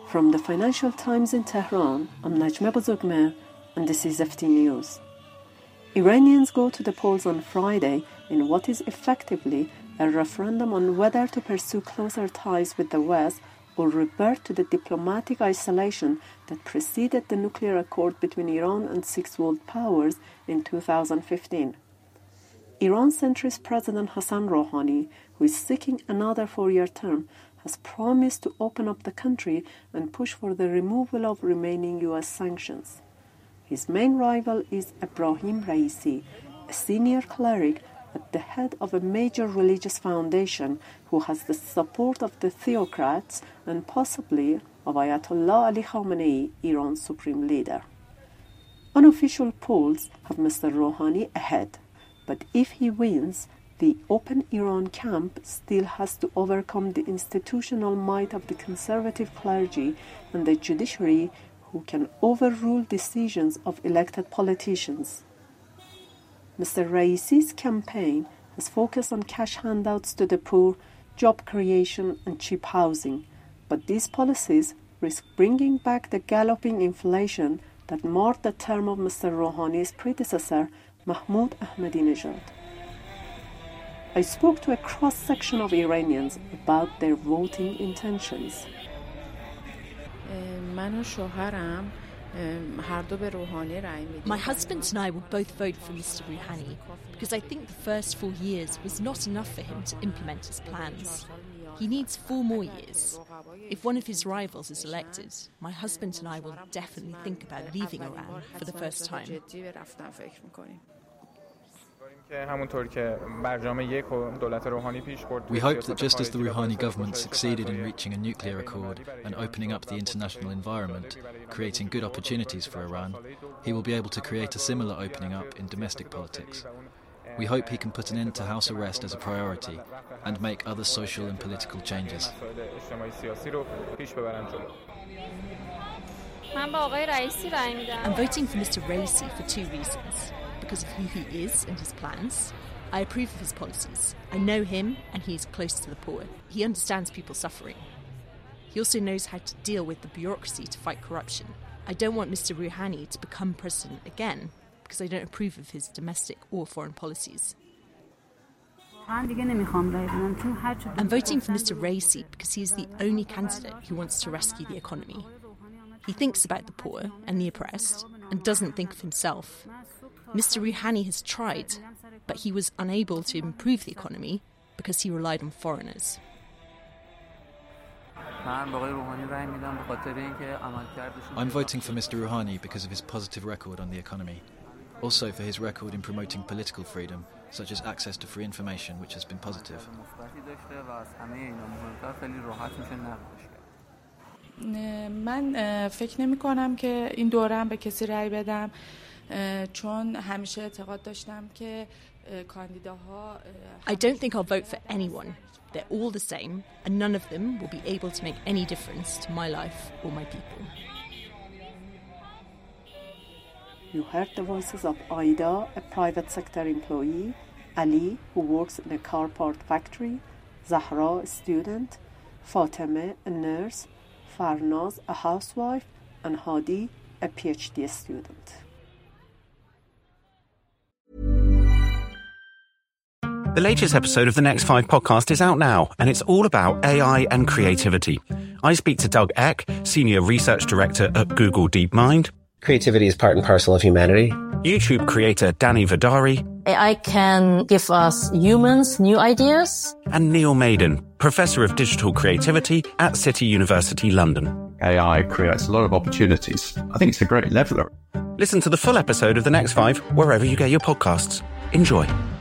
From the Financial Times in Tehran, I'm Najma Bozorgmer, and this is FT News. Iranians go to the polls on Friday in what is effectively a referendum on whether to pursue closer ties with the West or revert to the diplomatic isolation that preceded the nuclear accord between Iran and six world powers in 2015. Iran centrist President Hassan Rouhani, who is seeking another 4-year term, has promised to open up the country and push for the removal of remaining U.S. sanctions. His main rival is Ebrahim Raisi, a senior cleric at the head of a major religious foundation who has the support of the theocrats and possibly of Ayatollah Ali Khamenei, Iran's supreme leader. Unofficial polls have Mr. Rouhani ahead, but if he wins, the Open Iran camp still has to overcome the institutional might of the conservative clergy and the judiciary, who can overrule decisions of elected politicians. Mr. Raisi's campaign has focused on cash handouts to the poor, job creation and cheap housing, but these policies risk bringing back the galloping inflation that marred the term of Mr. Rouhani's predecessor, Mahmoud Ahmadinejad. I spoke to a cross-section of Iranians about their voting intentions. My husband and I will both vote for Mr. Rouhani because I think the first 4 years was not enough for him to implement his plans. He needs 4 more years. If one of his rivals is elected, my husband and I will definitely think about leaving Iran for the first time. We hope that just as the Rouhani government succeeded in reaching a nuclear accord and opening up the international environment, creating good opportunities for Iran, he will be able to create a similar opening up in domestic politics. We hope he can put an end to house arrest as a priority and make other social and political changes. I'm voting for Mr. Raisi for 2 reasons. Because of who he is and his plans. I approve of his policies. I know him and he is close to the poor. He understands people suffering. He also knows how to deal with the bureaucracy to fight corruption. I don't want Mr. Rouhani to become president again because I don't approve of his domestic or foreign policies. I'm voting for Mr. Raisi because he is the only candidate who wants to rescue the economy. He thinks about the poor and the oppressed and doesn't think of himself. Mr. Rouhani has tried, but he was unable to improve the economy because he relied on foreigners. I'm voting for Mr. Rouhani because of his positive record on the economy. Also for his record in promoting political freedom, such as access to free information, which has been positive. من فکر نمی‌کنم که این دورم به کسی رأی بدم چون همیشه اعتقاد داشتم که کاندیداها I don't think I'll vote for anyone. They're all the same and none of them will be able to make any difference to my life or my people. You heard the voices of Aida, a private sector employee, Ali, who works in a car part factory, Zahra, a student, Fatemeh, a nurse, Farnaz, a housewife, and Hadi, a PhD student. The latest episode of the Next 5 podcast is out now, and it's all about AI and creativity. I speak to Doug Eck, Senior Research Director at Google DeepMind. Creativity is part and parcel of humanity. YouTube creator Danny Vidari. AI can give us humans new ideas. And Neil Maiden, Professor of Digital Creativity at City University London. AI creates a lot of opportunities. I think it's a great leveler. Listen to the full episode of The Next 5 wherever you get your podcasts. Enjoy.